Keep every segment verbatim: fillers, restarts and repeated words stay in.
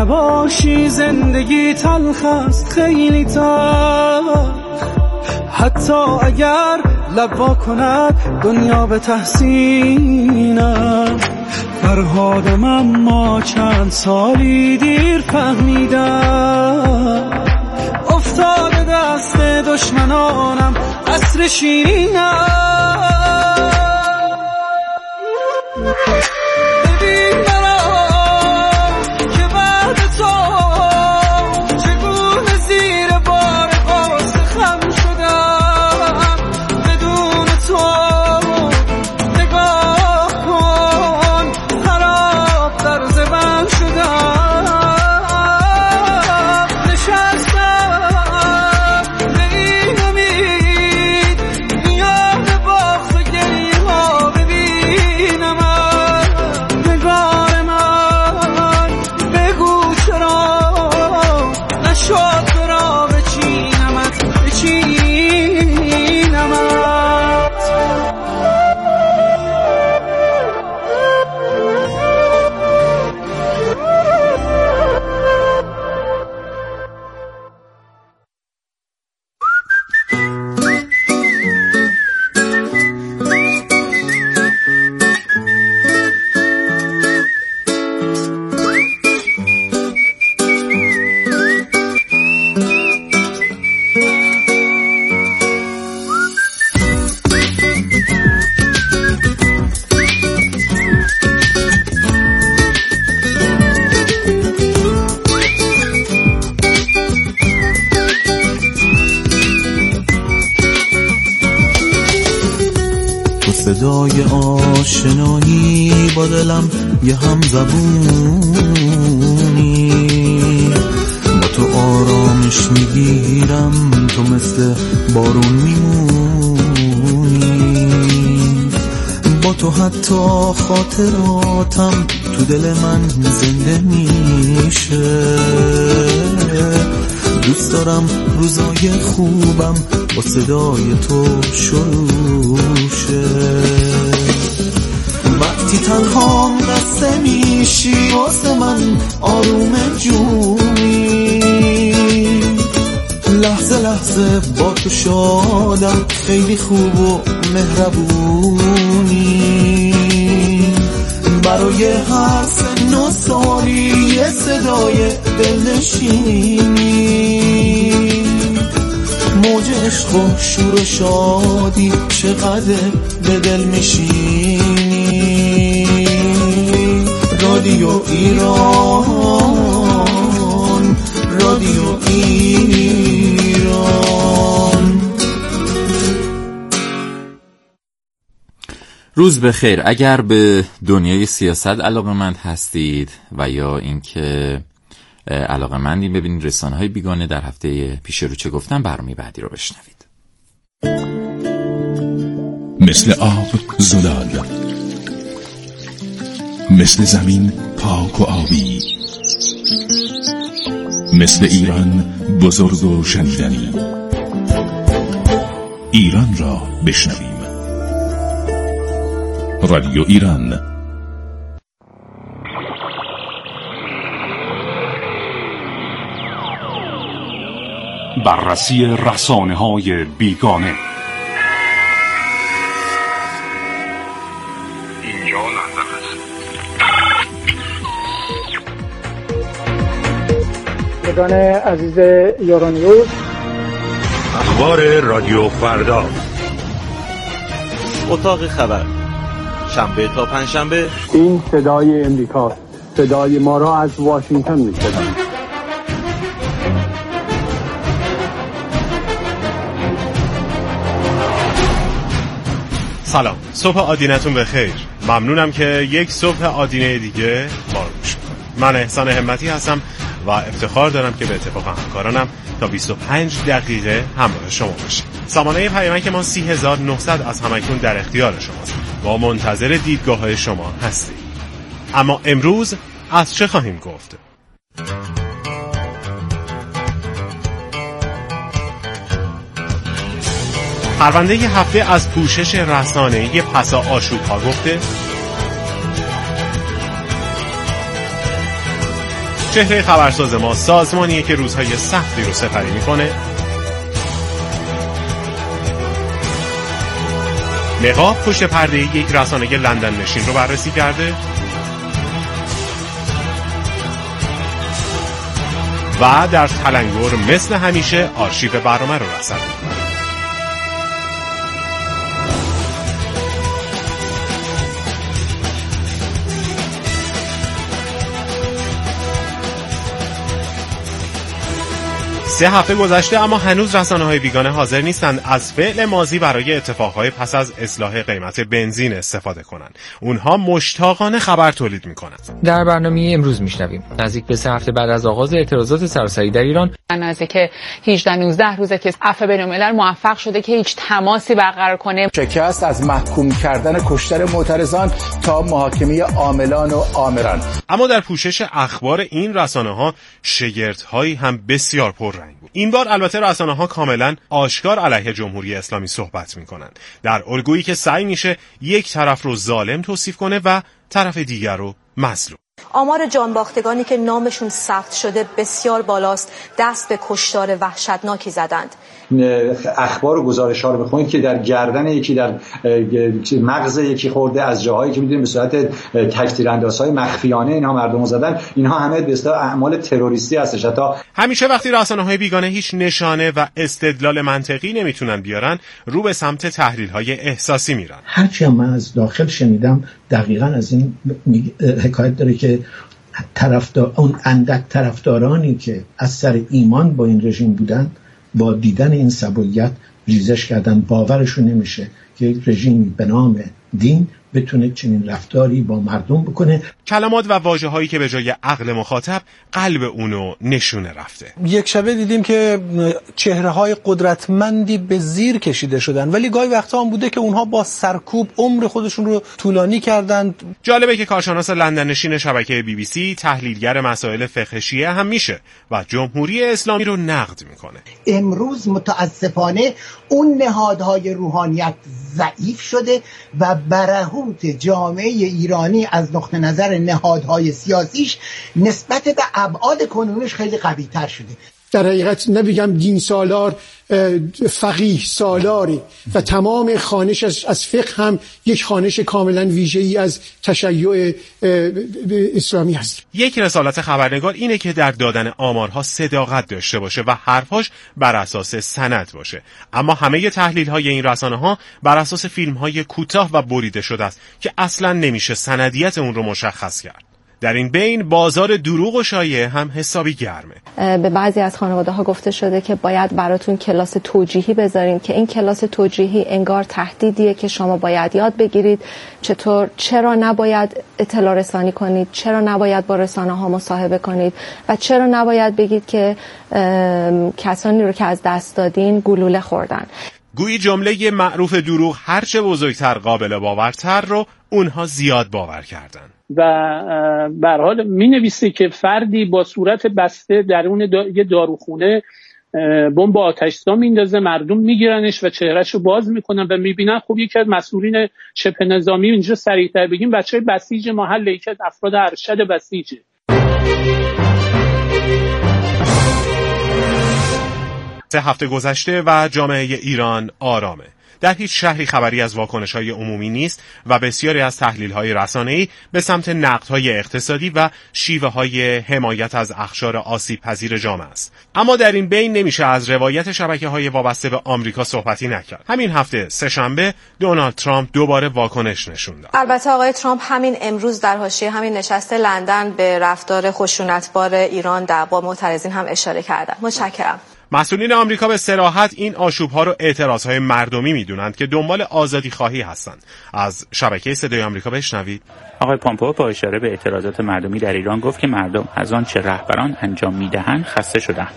نباشی زندگی تلخ است، خیلی تلخ. حتی اگر لبا کند دنیا به تحسینم. فرهادم اما چند سالی دیر فهمیدم، افتاده دست دشمنانم عصر شیرینم. ببین مرا که بعد تو چگونه زیر بار غصه خم شدم. بدون تو نگاه کن خراب در زبان شدم. نشستم به این امید یاد باخت و گریه ها ببینم. نگار من بگو چرا نشد برا بچینمت بچینمت. صدای آشنایی با دلم یه هم زبونی. با تو آرامش میگیرم، تو مثل بارون میمونی. با تو حتی خاطراتم تو دل من زنده میشه. دوست دارم روزای خوبم با صدای تو شروع شه. وقتی تنها قصه میشی واسه من آروم جونی. لحظه لحظه با تو شادم، خیلی خوب و مهربونی. برای هر سن و سالی یه صدای دلنشینی. موج عشق و شور و شادی چقدر به دل میشینی. رادیو ایران، رادیو ایران. روز بخیر. اگر به دنیای سیاست علاقه‌مند هستید و یا اینکه علاقه‌مندین ببینید رسانه‌های بیگانه، در هفته پیش رو چه گفتم برنامه بعدی رو بشنوید. مثل آب زلال، مثل زمین پاک و آبی، مثل ایران بزرگ و شنیدنی. ایران را بشنویم. رادیو ایران. بررسی رسانه‌های بیگانه. اینجا لندن است. بگان عزیز یورانیوز، اخبار رادیو فردا. اتاق خبر شنبه تا پنجشنبه. این صدای امریکا، صدای ما را از واشنگتن می‌شنوید. سلام، صبح آدینتون بخیر. ممنونم که یک صبح آدینه دیگه ما رو گوش می‌کنید. من احسان همتی هستم و افتخار دارم که به اتفاق همکارانم تا بیست و پنج دقیقه همراه شما باشیم. سامانه پیامک ما سی هزار و نهصد از همکنون در اختیار شماست. ما منتظر دیدگاه‌های شما هستیم. اما امروز از چه خواهیم گفت؟ پرونده ی هفته از پوشش رسانه‌ای پسا آشوب‌ها گفته چهره خبرساز ما سازمانیه که روزهای سختی رو سپری میکنه. نقاب پشت پرده یک رسانه لندن نشین رو بررسی کرده و در تلنگر مثل همیشه آرشیو برنامه رو رصد می‌کنه. سه هفته گذشته اما هنوز رسانه‌های بیگانه حاضر نیستند از فعل ماضی برای اتفاقهای پس از اصلاح قیمت بنزین استفاده کنند. اونها مشتاقانه خبر تولید می‌کنند. در برنامه امروز میشنویم نزدیک به سه هفته بعد از آغاز اعتراضات سراسری در ایران، نزدیک هجده نوزده روزه که عفو بین‌الملل موفق شده که هیچ تماسی برقرار کنه. شکست از محکوم کردن کشتار معترضان تا محاکمه عاملان و آمران. اما در پوشش اخبار این رسانه‌ها شگردهایی هم بسیار پررنگ بود. این بار البته رسانه‌ها کاملا آشکار علیه جمهوری اسلامی صحبت می‌کنند، در الگویی که سعی میشه یک طرف رو ظالم توصیف کنه و طرف دیگر رو مظلوم. آمار جانباختگانی که نامشون ثبت شده بسیار بالاست، دست به کشتار وحشتناکی زدند. اخبار و گزارش‌ها رو بخونید که در گردن یکی، در مغز یکی خورده، از جاهایی که می‌دونیم به صورت تک‌تیراندازهای مخفیانه اینها مردم زدن، اینها همه به اصطلاح اعمال تروریستی هستش. تا همیشه وقتی رسانه‌های بیگانه هیچ نشانه و استدلال منطقی نمیتونن بیارن، رو به سمت تحلیل‌های احساسی میرن. هرچی من از داخل شنیدم دقیقاً از این حکایت داره که طرفدار اون اندک طرفدارانی که از سر ایمان با این رژیم بودن، با دیدن این سبولیت ریزش کردن. باورشون نمیشه که یک رژیم به نام دین بتونه چنین رفتاری با مردم بکنه. کلمات و واژه‌هایی که به جای عقل مخاطب قلب اونو نشونه رفته. یک شبه دیدیم که چهره‌های قدرتمندی به زیر کشیده شدن، ولی گاهی وقتا هم بوده که اونها با سرکوب عمر خودشون رو طولانی کردند. جالبه که کارشناس لندن نشین شبکه بی بی سی تحلیلگر مسائل فقه شیعه هم میشه و جمهوری اسلامی رو نقد میکنه. امروز متاسفانه اون نهادهای روحانیت ضعیف شده و برهوت جامعه ایرانی از نقطه نظر نهادهای سیاسیش نسبت به ابعاد کنونش خیلی قوی تر شده. در حقیقت نبیگم دین سالار، فقیه سالاری و تمام خانش از, از فقه هم یک خانش کاملا ویژه‌ای از تشیع اسلامی هست. یک رسالت خبرنگار اینه که در دادن آمارها صداقت داشته باشه و حرفاش بر اساس سند باشه، اما همه تحلیل‌های این رسانه‌ها بر اساس فیلم‌های کوتاه و بریده شده است که اصلاً نمیشه سندیت اون رو مشخص کرد. در این بین بازار دروغ و شایعه هم حسابی گرمه. به بعضی از خانواده‌ها گفته شده که باید براتون کلاس توجیهی بذاریم که این کلاس توجیهی انگار تهدیدیه که شما باید یاد بگیرید چطور، چرا نباید اطلاع رسانی کنید، چرا نباید با رسانه‌ها مصاحبه کنید و چرا نباید بگید که کسانی رو که از دست دادین گلوله خوردن. گویی جمله معروف دروغ هرچه بزرگتر قابل باورتر رو اونها زیاد باور کردن. و به هر حال می‌نویسه که فردی با صورت بسته درون دا یه داروخونه بمب آتش‌زا میندازه، مردم میگیرنش و چهرهشو باز میکنن و میبینن خب یکی از مسئولین شبه نظامی، اینجا سریعتر بگیم بچهای بسیج محل، یکی از افراد ارشد بسیجه. سه هفته گذشته و جامعه ایران آرامه. در هیچ شهری خبری از واکنش‌های عمومی نیست و بسیاری از تحلیل‌های رسانه‌ای به سمت نقدهای اقتصادی و شیوه‌های حمایت از اقشار آسیب‌پذیر جامعه است. اما در این بین نمیشه از روایت شبکه‌های وابسته به آمریکا صحبتی نکرد. همین هفته سه‌شنبه دونالد ترامپ دوباره واکنش نشون داد. البته آقای ترامپ همین امروز در حاشیه همین نشست لندن به رفتار خشونتبار ایران در با معترضین هم اشاره کردند. متشکرم. مسئولین آمریکا به صراحت این آشوب‌ها رو اعتراضهای مردمی می‌دونند که دنبال آزادی خواهی هستند. از شبکه صدای آمریکا بشنوید. آقای پامپئو با اشاره به اعتراضات مردمی در ایران گفت که مردم از آن چه رهبران انجام می‌دهند خسته شدند.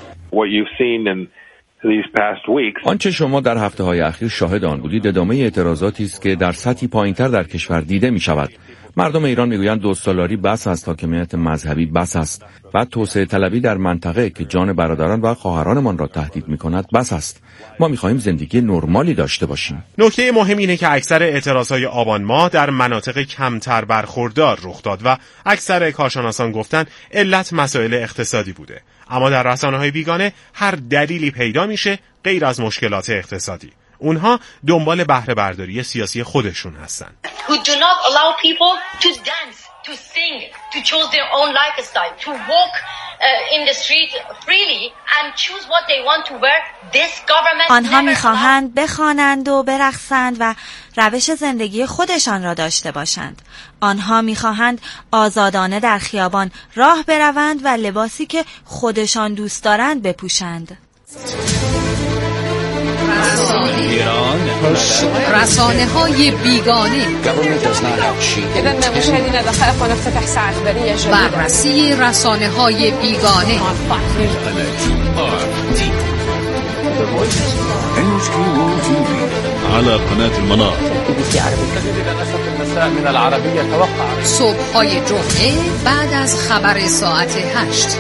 آنچه شما در هفته‌های اخیر شاهد آن بودید ادامه اعتراضاتی است که در سطحی پایین‌تر در کشور دیده می‌شود مردم ایران میگویند دو سالاری بس است، حاکمیت مذهبی بس است، بعد توسعه طلبی در منطقه که جان برادران و خواهرانمان را تهدید میکند بس است. ما میخواهیم زندگی نرمالی داشته باشیم. نکته مهم اینه که اکثر اعتراضهای آبان ماه در مناطق کمتر برخوردار رخ داد و اکثر کارشناسان گفتن علت مسائل اقتصادی بوده. اما در رسانه‌های بیگانه هر دلیلی پیدا میشه غیر از مشکلات اقتصادی. اونها دنبال بهره برداری سیاسی خودشون هستن. Who do not allow people to dance, to sing, to choose their own lifestyle, to walk uh, in the street freely and choose what they want to wear. This government آنها می‌خواهند بخوانند و برقصند و روش زندگی خودشان را داشته باشند. آنها می‌خواهند آزادانه در خیابان راه بروند و لباسی که خودشان دوست دارند بپوشند. رسانه های بیگانه، بررسی رسانه های بیگانه، على قناة المنار. صبح های جمعه بعد از خبر ساعت هشت.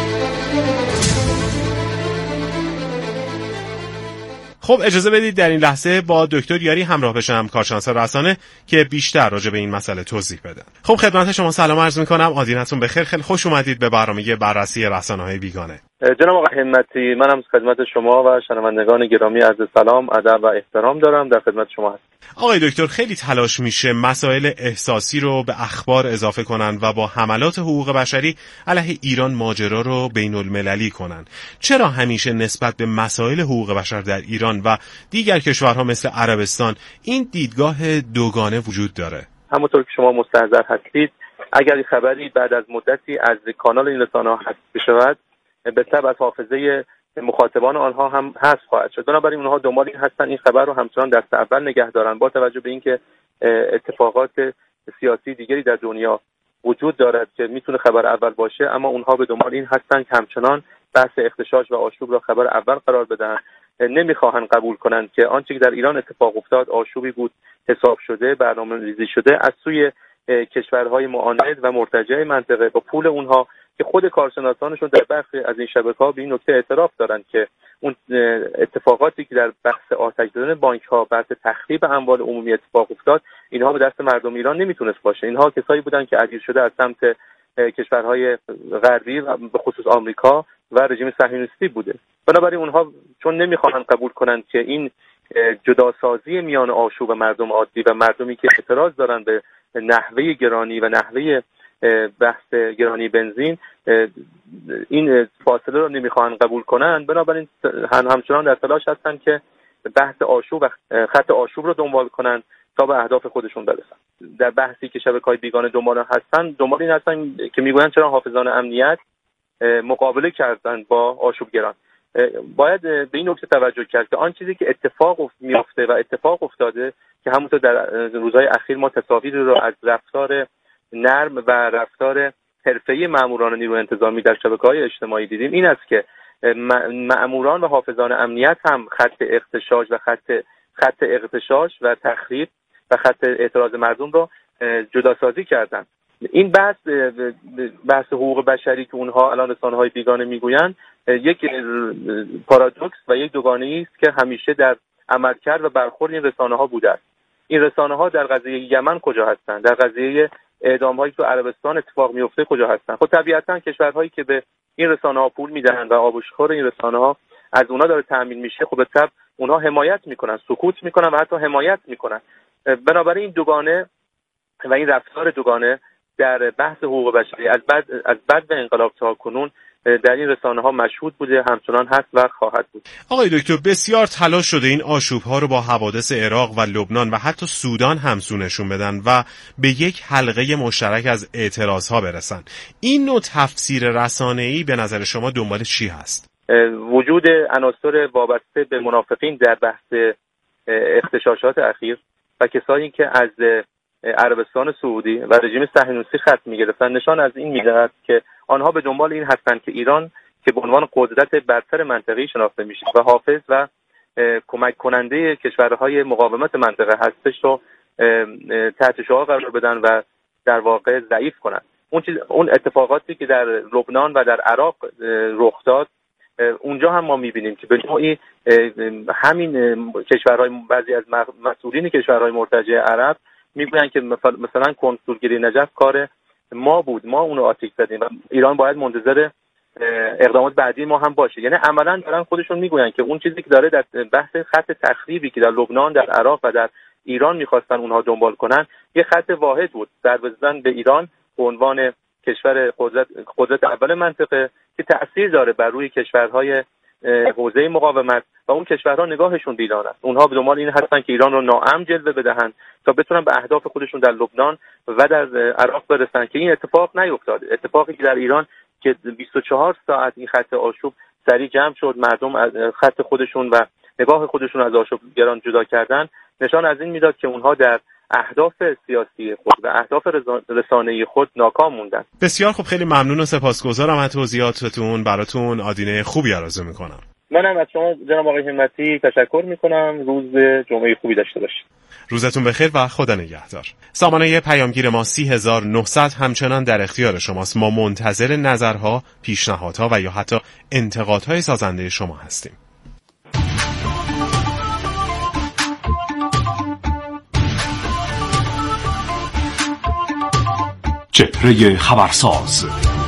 خب اجازه بدید در این لحظه با دکتر یاری همراه بشم، کارشناس رسانه، که بیشتر راجع به این مسئله توضیح بدن. خب خدمت شما سلام عرض می‌کنم، آدینتون بخیر، خیلی خوش اومدید به برنامه بررسی رسانه‌های بیگانه. جناب آقای همتی، منم خدمت شما و شنوندگان گرامی عرض سلام، ادب و احترام دارم، در خدمت شما هستم. آقای دکتر، خیلی تلاش میشه مسائل احساسی رو به اخبار اضافه کنن و با حملات حقوق بشری علیه ایران ماجرا رو بین المللی کنن. چرا همیشه نسبت به مسائل حقوق بشر در ایران و دیگر کشورها مثل عربستان این دیدگاه دوگانه وجود داره؟ همونطور که شما مستحضر هستید، اگر خبری بعد از مدتی از کانال این رسانه‌ها حذف بشود، به تبع از حافظه مخاطبان آنها هم حذف خواهد شد. بنابراین اونها دنبال این هستن این خبر رو همچنان دست اول نگه دارن، با توجه به اینکه اتفاقات سیاسی دیگری در دنیا وجود دارد که میتونه خبر اول باشه، اما اونها به دنبال این هستن که همچنان بحث اغتشاش و آشوب را خبر اول قرار بدن. نمیخواهند قبول کنند که آنچه که در ایران اتفاق افتاد آشوبی بود حساب شده، برنامه‌ریزی شده از سوی کشورهای معاند و مرتجع منطقه با پول اونها، که خود کارشناسانشون در برخی از این شبکه‌ها به این نکته اعتراف دارند که اون اتفاقاتی که در بحث آتش زدن بانک‌ها، بحث تخریب اموال عمومی اتفاق افتاد، اینها به دست مردم ایران نمیتونست باشه. اینها کسایی بودند که اسیر شده از سمت کشورهای غربی و به خصوص آمریکا و رژیم صهیونیستی بوده. بنابراین اونها چون نمیخواهند قبول کنند که این جداسازی میان آشوب مردم عادی و مردمی که اعتراض دارن به نحوه گرانی و نحوه بحث گرانی بنزین، این فاصله رو نمیخوان قبول کنن، بنابراین هم همچنان در تلاش هستن که بحث آشوب و خط آشوب رو دنبال کنن تا به اهداف خودشون برسن. در بحثی که شبکه‌های بیگانه دنبال هستن، دنبال این هستن که میگوین چرا حافظان امنیت مقابله کردن با آشوبگران. باید به این نکته توجه کرد که آن چیزی که اتفاق میفته و اتفاق افتاده، که همونطور در روزهای اخیر ما تصاویری رو از رفتار نرم و رفتار حرفه‌ای ماموران نیروی انتظامی در شبکه‌های اجتماعی دیدیم، این است که ماموران و حافظان امنیت هم خط اغتشاش و خط خط اغتشاش و تخریب و خط اعتراض مردم رو جداسازی کردند. این بحث بحث حقوق بشری که اونها الان رسانه‌های بیگانه میگویند، یک پارادوکس و یک دوگانه‌ای است که همیشه در عملکرد و برخورد این رسانه‌ها بوده است. این رسانه‌ها در قضیه یمن کجا هستند؟ در قضیه اعدام‌هایی که تو عربستان اتفاق میفته کجا هستند؟ خب طبیعتاً کشورهایی که به این رسانه‌ها پول میدهند و آبشخور این رسانه‌ها از اونها داره تامین میشه، خب به طبع اونها حمایت میکنن، سکوت میکنن و حتی حمایت میکنن. بنابراین این دوگانه و این رفتار دوگانه در بحث حقوق بشری از بعد از بعد به انقلاب تا کنون در این رسانه‌ها مشهود بوده، همچنان هست و خواهد بود. آقای دکتر، بسیار تلاش شده این آشوب‌ها رو با حوادث عراق و لبنان و حتی سودان همسونشون بدن و به یک حلقه مشترک از اعتراض‌ها برسن. این نوع تفسیر رسانه‌ای به نظر شما دنبال چی هست؟ وجود عناصر وابسته به منافقین در بحث اغتشاشات اخیر و کسانی که از عربستان سعودی و رژیم صهیونیستی خط می‌گرفتن نشان از این می‌دهد که آنها به دنبال این هستند که ایران که به عنوان قدرت برتر منطقه‌ای شناخته میشه و حافظ و کمک کننده کشورهای مقاومت منطقه هستش رو تحت شعار قرار بدن و در واقع ضعیف کنن. اون چیز اون اتفاقاتی که در لبنان و در عراق رخ داد، اونجا هم ما می‌بینیم که به نوعی همین کشورهای بعضی از مسئولین کشورهای مرتجع عرب میگویند که مثلا کنسولگری نجف کار ما بود، ما اونو آتیش زدیم و ایران باید منتظر اقدامات بعدی ما هم باشه. یعنی عملاً دارن خودشون میگوین که اون چیزی که داره در بحث خط تخریبی که در لبنان، در عراق و در ایران میخواستن اونها دنبال کنن، یه خط واحد بود، ضربه زدن به ایران به عنوان کشور قدرت قدرت اول منطقه که تأثیر داره بر روی کشورهای حوزه مقاومت و اون کشورها نگاهشون به ایران است. اونها به دنبال این هستن که ایران رو ناامن جلوه بدهن تا بتونن به اهداف خودشون در لبنان و در عراق برسن، که این اتفاق نیفتاد. اتفاقی که در ایران که بیست و چهار ساعت این خط آشوب سریع جمع شد، مردم از خط خودشون و نگاه خودشون از آشوبگران جدا کردن، نشان از این میداد که اونها در اهداف سیاسی خود و اهداف رسانه‌ای خود ناکام موندن. بسیار خوب، خیلی ممنون و سپاسگزارم از توضیحاتتون. براتون آدینه خوبی آرزو میکنم. منم از شما جناب آقای همتی تشکر میکنم. روز جمعه خوبی داشته باشید. روزتون بخیر و خدا نگهدار. سامانه پیامگیر ما سی هزار و نهصد همچنان در اختیار شماست. ما منتظر نظرها، پیشنهادها و یا حتی انتقادهای سازنده شما هستیم. چهره خبرساز.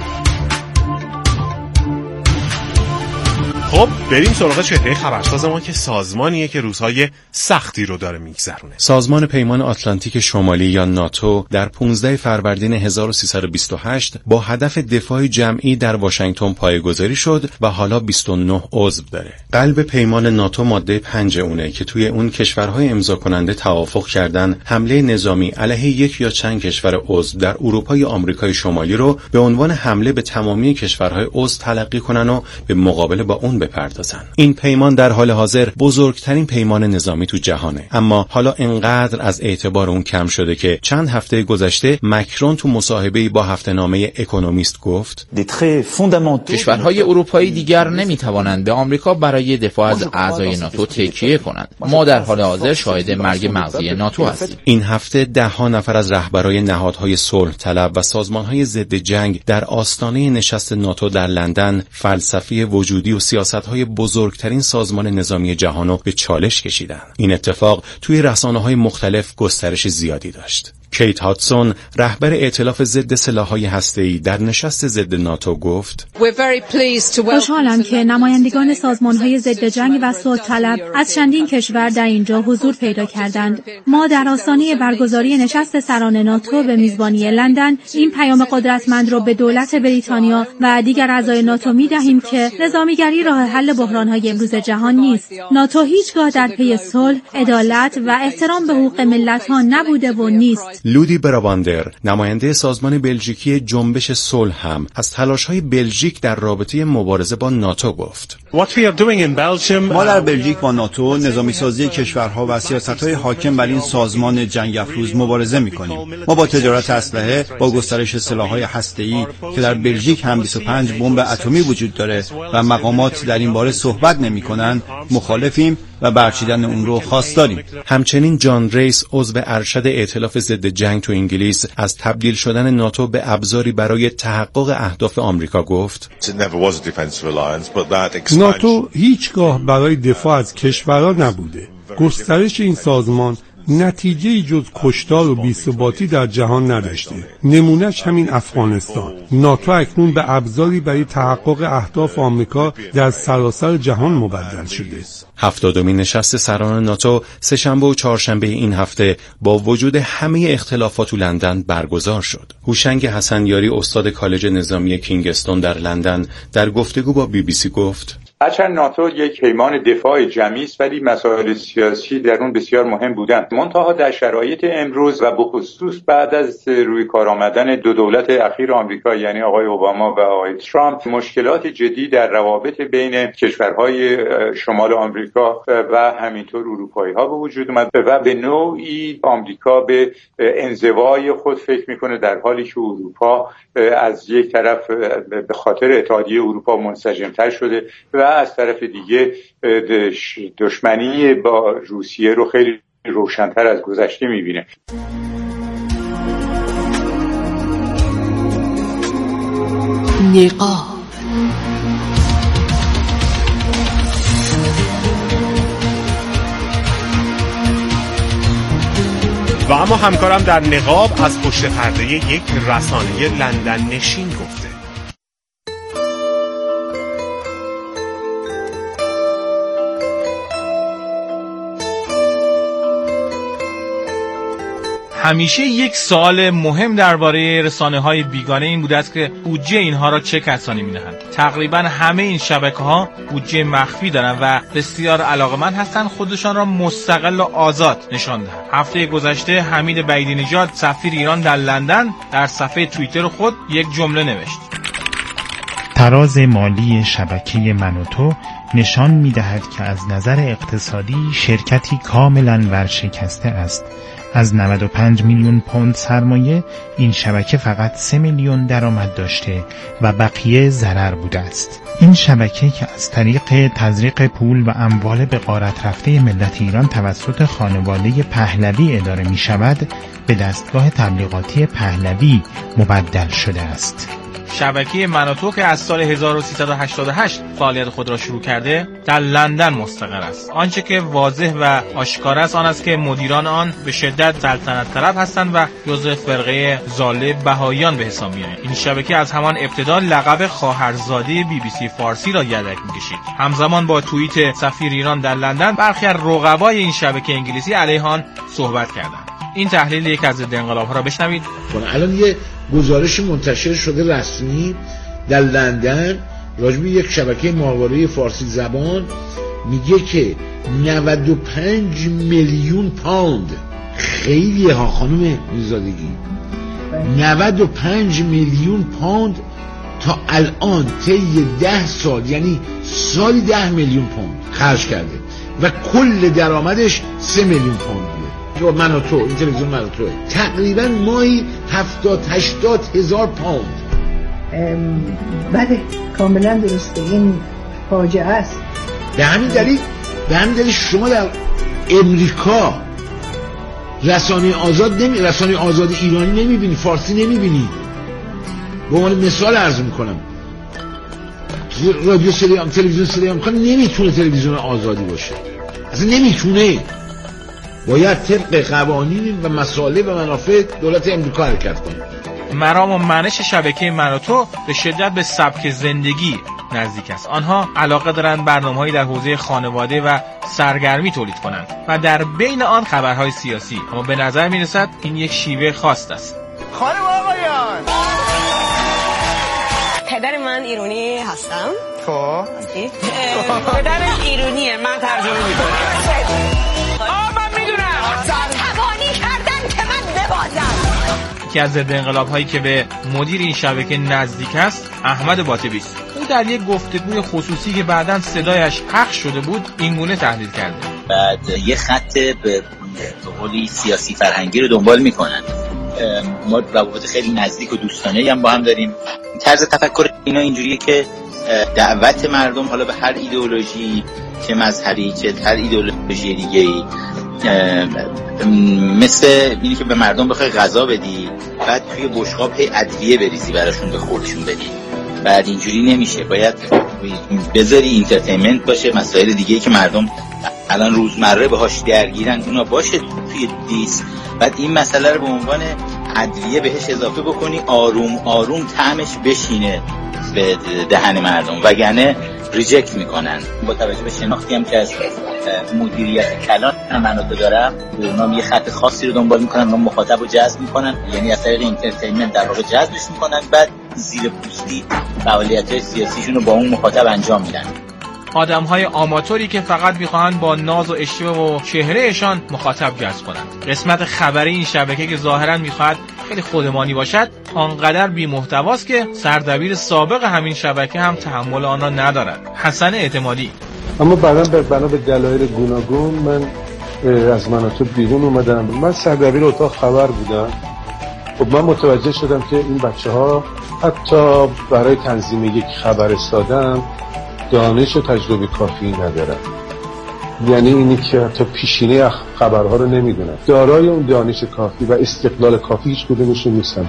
خب بریم سراغ چهره خبرساز ما که سازمانیه که روزهای سختی رو داره میگذرونه. سازمان پیمان آتلانتیک شمالی یا ناتو در پانزده فروردین هزار و سیصد و بیست و هشت با هدف دفاع جمعی در واشنگتن پایه‌گذاری شد و حالا بیست و نه عضو داره. قلب پیمان ناتو ماده پنج اونه که توی اون کشورهای امضا کننده توافق کردن حمله نظامی علیه یک یا چند کشور عضو در اروپا یا آمریکای شمالی رو به عنوان حمله به تمامی کشورهای عضو تلقی کنن و به مقابله با اون بپردازن. این پیمان در حال حاضر بزرگترین پیمان نظامی تو جهانه، اما حالا انقدر از اعتبار اون کم شده که چند هفته گذشته مکرون تو مصاحبه‌ای با هفته‌نامه اکونومیست گفت کشورهای اروپایی دیگر نمیتوانند به آمریکا برای دفاع از اعضای ناتو تکیه کنند. ما در حال حاضر شاهد مرگ مغزی ناتو هستیم. این هفته ده ها نفر از رهبرای نهادهای صلح طلب و سازمانهای ضد جنگ در آستانه نشست ناتو در لندن فلسفی وجودی و سیاست‌های بزرگترین سازمان نظامی جهانو به چالش کشیدن. این اتفاق توی رسانه‌های مختلف گسترش زیادی داشت. کیت هاتسون رهبر ائتلاف ضد سلاح‌های هسته‌ای در نشست ضد ناتو گفت: خوشحالم که نمایندگان سازمان‌های ضد جنگ و صلح طلب از چندین کشور در اینجا حضور پیدا کردند. ما در آستانه برگزاری نشست سران ناتو به میزبانی لندن این پیام قدرتمند را به دولت بریتانیا و دیگر اعضای ناتو می‌دهیم که نظامیگری راه حل بحران‌های امروز جهان نیست. ناتو هیچگاه در پی صلح، عدالت و احترام به حقوق ملت‌ها نبوده و نیست. لودی براواندر نماینده سازمان بلژیکی جنبش صلح هم از تلاش‌های بلژیک در رابطه مبارزه با ناتو گفت: ما در بلژیک با ناتو نظامی سازی کشورها و سیاست‌های حاکم بر این سازمان جنگ افروز مبارزه می‌کنیم. ما با تجارت اسلحه، با گسترش سلاح‌های هسته‌ای که در بلژیک هم بیست و پنج بمب اتمی وجود داره و مقامات در این باره صحبت نمی‌کنند، مخالفیم و برچیدن اون رو خواستاریم. همچنین جان ریس عضو ارشد ائتلاف ضد جنگ تو انگلیس از تبدیل شدن ناتو به ابزاری برای تحقق اهداف آمریکا گفت: ناتو هیچگاه برای دفاع از کشورها نبوده. گسترش این سازمان نتیجه‌ای جز کشتار و بی‌ثباتی در جهان نداشته. نمونهش همین افغانستان. ناتو اکنون به ابزاری برای تحقق اهداف آمریکا در سراسر جهان مبدل شده. هفتادمین نشست سران ناتو سه‌شنبه و چهارشنبه این هفته با وجود همه اختلافات تو لندن برگزار شد. هوشنگ حسنیاری استاد کالج نظامی کینگستون در لندن در گفتگو با بی بی سی گفت: هرچند ناتو یک پیمان دفاع جمعی است ولی مسائل سیاسی در اون بسیار مهم بودند. منتها در شرایط امروز و به خصوص بعد از روی کار آمدن دو دولت اخیر آمریکا یعنی آقای اوباما و آقای ترامپ، مشکلات جدی در روابط بین کشورهای شمال آمریکا و همینطور اروپایی ها به وجود اومد و به نوعی آمریکا به انزوای خود فکر میکنه، در حالی که اروپا از یک طرف به خاطر اتحادیه اروپا منسجم‌تر شده و از طرف دیگه دشمنی با روسیه رو خیلی روشن‌تر از گذشته می‌بینه. نقاب. و اما همکارم در نقاب از پشت پرده یک رسانه لندن نشین گفته. همیشه یک سوال مهم درباره رسانه‌های بیگانه این بوده است که بودجه اینها را چه کسانی می‌دهند. تقریبا همه این شبکه‌ها بودجه مخفی دارند و بسیار علاقه‌مند هستند خودشان را مستقل و آزاد نشان دهند. هفته گذشته حمید بعیدی نژاد سفیر ایران در لندن در صفحه توییتر خود یک جمله نوشت: تراز مالی شبکه من و تو نشان می‌دهد که از نظر اقتصادی شرکتی کاملاً ورشکسته است. از نود و پنج میلیون پوند سرمایه این شبکه فقط سه میلیون درآمد داشته و بقیه ضرر بوده است. این شبکه که از طریق تزریق پول و اموال به غارت رفته ملت ایران توسط خانواده پهلوی اداره می شود به دستگاه تبلیغاتی پهلوی مبدل شده است. شبکه من و تو که از سال هزار و سیصد و هشتاد و هشت فعالیت خود را شروع کرده در لندن مستقر است. آنچه که واضح و آشکار است آن است که مدیران آن به شدت سلطنت طلب هستند و جزء فرقه ضال بهائیان به حساب میآیند. این شبکه از همان ابتدا لقب خواهرزاده بی بی سی فارسی را یدک می‌کشید. همزمان با توییت سفیر ایران در لندن برخی از رقبای این شبکه انگلیسی علیه آن صحبت کردند. این تحلیل یک از ضد انقلاب‌ها را بشنوید. الان یه گزارش منتشر شده رسمی در لندن راجع به یک شبکه ماهواره فارسی زبان میگه که نود و پنج میلیون پوند، خیلی ها خانم میرزادگی، نود و پنج میلیون پوند تا الان طی ده سال، یعنی سالی ده میلیون پوند خرج کرده و کل درآمدش سه میلیون پوند. من و تو، این تلویزیون من و توه، تقریبا ماهی هفتاد هشتاد هزار پوند. بله کاملا درسته، این فاجعه است. به همین دلیل به همین دلیل شما در امریکا رسانه آزاد نمی رسانه آزاد ایرانی نمیبینی، فارسی نمیبینی. به عنوان مثال عرض میکنم رادیو سریام، تلویزیون سریام خان نمیتونه تلویزیون آزادی باشه، اصلا نمیتونه. باید طبق قوانین و مصالح و منافع دولت امریکا حرکت کنه. مرام و منش شبکه من و تو به شدت به سبک زندگی نزدیک است. آنها علاقه دارند برنامه‌هایی در حوزه خانواده و سرگرمی تولید کنند و در بین آن خبرهای سیاسی. اما به نظر می‌رسد این یک شیوه خاص است. خانم آقایان، پدر من ایرانی هستم. خب پدرش ایرانیه، من ترجمه می‌کنم. یکی از ضد انقلاب‌هایی که به مدیر این شبکه نزدیک است احمد باطبی است. او در یک گفتگوی خصوصی که بعداً صدایش پخش شده بود اینگونه تحلیل کرده: بعد یه خط به قولی سیاسی فرهنگی رو دنبال میکنن. ما روابط خیلی نزدیک و دوستانه‌ای هم با هم داریم. طرز تفکر اینا اینجوریه که دعوت مردم حالا به هر ایدئولوژی، چه مذهبی چه هر ایدئولوژی دیگه‌ای، مثل اینی که به مردم بخوای غذا بدی بعد توی بشقاب هی ادویه بریزی براشون به خودشون بدی. بعد اینجوری نمیشه، باید بذاری اینترتینمنت باشه، مسائل دیگه‌ای که مردم الان روزمره باهاش درگیرن اونا باشه توی دیس. بعد این مسئله رو به عنوان ادویه بهش اضافه بکنی، آروم آروم طعمش بشینه به دهن مردم، وگرنه ریجکت میکنن. با توجه به شناختی هم که از مدیریت کلان مناطق دارم، اونام یه خط خاصی رو دنبال میکنن، اونام مخاطب رو جذب میکنن، یعنی از طریق اینترتینمنت در واقع جذبش میکنن، بعد زیر پوستی فعالیت‌های سیاسیشون رو با اون مخاطب انجام میدن. آدم‌های آماتوری که فقط می‌خواهند با ناز و اشتباه و چهرهشان مخاطب جذب کنند. قسمت خبری این شبکه که ظاهراً می‌خواهد خیلی خودمانی باشد، آنقدر بی‌محتواست که سردبیر سابق همین شبکه هم تحمل آن را ندارد. حسن اعتمادی: اما بعداً بنا به دلایل گوناگون من از مناطق بیرون اومدم. من سردبیر اتاق خبر بودم. خب من متوجه شدم که این بچه‌ها حتی برای تنظیم یک خبر استادم دانش و تجربه کافی ندارن. یعنی اینی که حتی پیشینه خبرها رو نمیدونن، دارای اون دانش کافی و استقلال کافی هیچ کدومشون نیستن.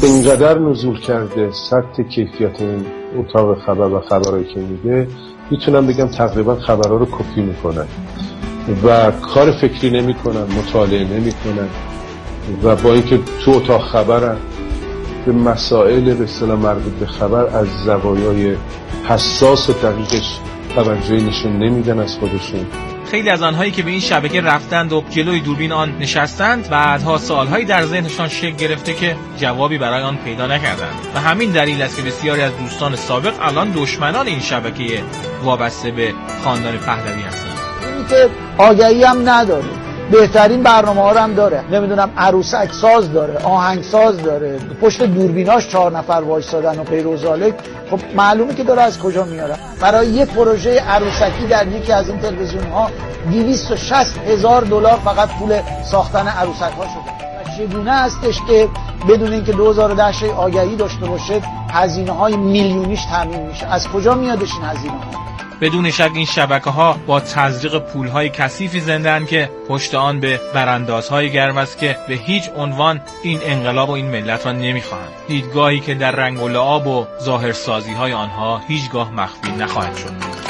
اینقدر نزول کرده سطح کیفیت این اتاق خبر و خبرایی که میده، میتونم بگم تقریبا خبرها رو کپی میکنن و کار فکری نمیکنن، مطالعه نمیکنن و با اینکه تو اتاق خبرن به مسائل به اصطلاح مربوط به خبر از زوایای حساس و دقیقش توجهی نشون نمیدن از خودشون. خیلی از آنهایی که به این شبکه رفتند و جلوی دوربین آن نشستند بعدها سوالهایی در ذهنشان شکل گرفته که جوابی برای آن پیدا نکردند و همین دلیل است که بسیاری از دوستان سابق الان دشمنان این شبکه وابسته به خاندان پهلوی هستند. این که آگهی هم نداره، بهترین برنامه ها رو هم داره، نمیدونم عروسک ساز داره، آهنگ ساز داره، پشت دوربیناش چهار نفر وایسادن و پیروزالک. خب معلومه که داره از کجا میاره. برای یه پروژه عروسکی در یکی از این تلویزیون ها دویست و شصت هزار دلار فقط پول ساختن عروسک ها شده. چگونه هستش که بدون اینکه دو هزار و ده آگهی داشته باشه هزینه های میلیونیش تامین میشه؟ از کجا میادش این هزینه ها؟ بدون شک این شبکه‌ها با تزریق پول‌های کثیفی زنده‌اند که پشت آن به براندازهای گرم است که به هیچ عنوان این انقلاب و این ملت را نمی‌خواهند. دیدگاهی که در رنگ و لعاب و ظاهرسازی‌های آنها هیچگاه مخفی نخواهد شد.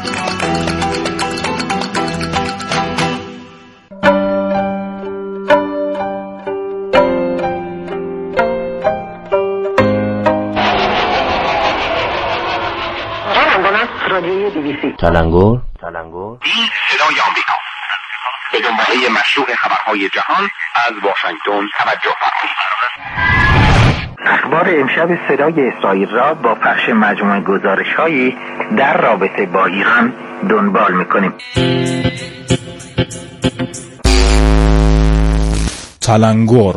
تلنگور تلنگور این صدای آمریکا به دنباله مشروع خبرهای جهان از واشنگتن توجه فرمایید. اخبار امشب صدای اسرائیل را با پخش مجموعه گزارش‌هایی در رابطه با ایران دنبال می‌کنیم. تلنگور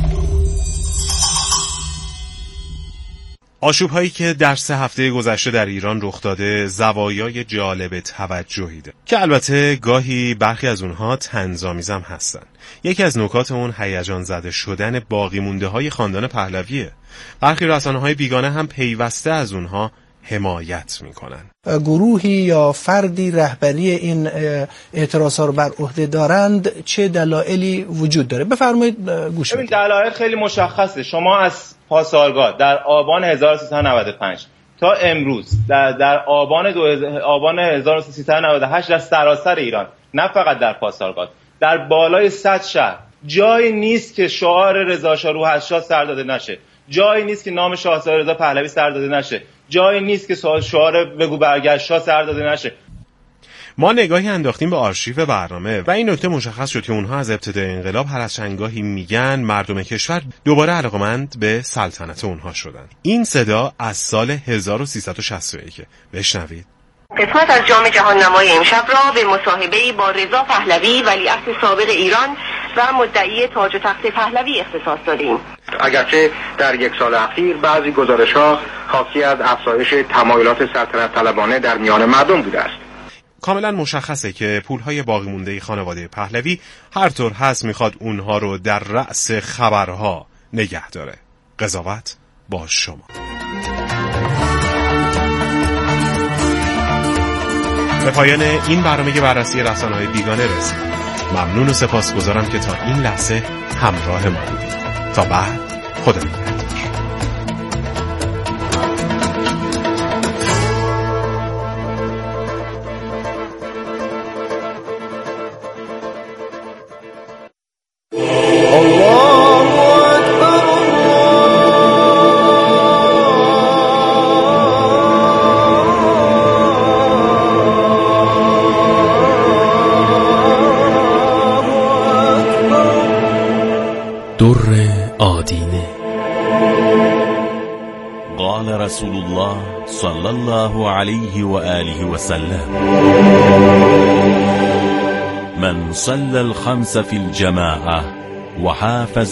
آشوب‌هایی که در سه هفته گذشته در ایران رخ داده زوایای جالب توجهی داره که البته گاهی برخی از اونها طنزآمیز هم هستن. یکی از نکات اون هیجان زده شدن باقی مونده های خاندان پهلویه. برخی رسانه‌های بیگانه هم پیوسته از اونها حمایت میکنن. گروهی یا فردی رهبری این اعتراضا رو بر عهده دارند چه دلایلی وجود داره؟ بفرمایید گوش بدید. دلایل خیلی مشخصه. شما از پاسارگاد در آبان هزار و سیصد و نود و پنج تا امروز در, در آبان دو آبان هزار و سیصد و نود و هشت در سراسر ایران، نه فقط در پاسارگاد، در بالای صد شهر جایی نیست که شعار رضا شاه روح‌الشاه سر داده نشه، جایی نیست که نام شاهزاده رضا پهلوی سر داده نشه، جایی نیست که شعار بگو برگشت شاه سر داده نشه. ما نگاهی انداختیم به آرشیو برنامه و این نکته مشخص شد که اونها از ابتدای انقلاب هر از چندگاهی میگن مردم کشور دوباره علاقمند به سلطنت اونها شدن. این صدا از سال هزار و سیصد و شصت و یک. بشنوید. قسمت از جام جهان نمای امشب را به مصاحبه‌ای با رضا پهلوی ولیعهد سابق ایران و مدعی تاج و تخت پهلوی اختصاص دادیم. اگرچه در یک سال اخیر بعضی گزارش‌ها حاکی از افزایش تمایلات سلطنت طلبانه در میان مردم بوده است. کاملا مشخصه که پولهای باقی مونده خانواده پهلوی هر طور هست میخواد اونها رو در رأس خبرها نگه داره. قضاوت با شما. به پایان این برنامه بررسی رسانه‌های بیگانه رسید. ممنون و سپاسگزارم که تا این لحظه همراه ما بودید. تا بعد، خدا نگهدار. قال رسول الله صلى الله عليه وآله وسلم من صلى الخمس في الجماعة وحافظ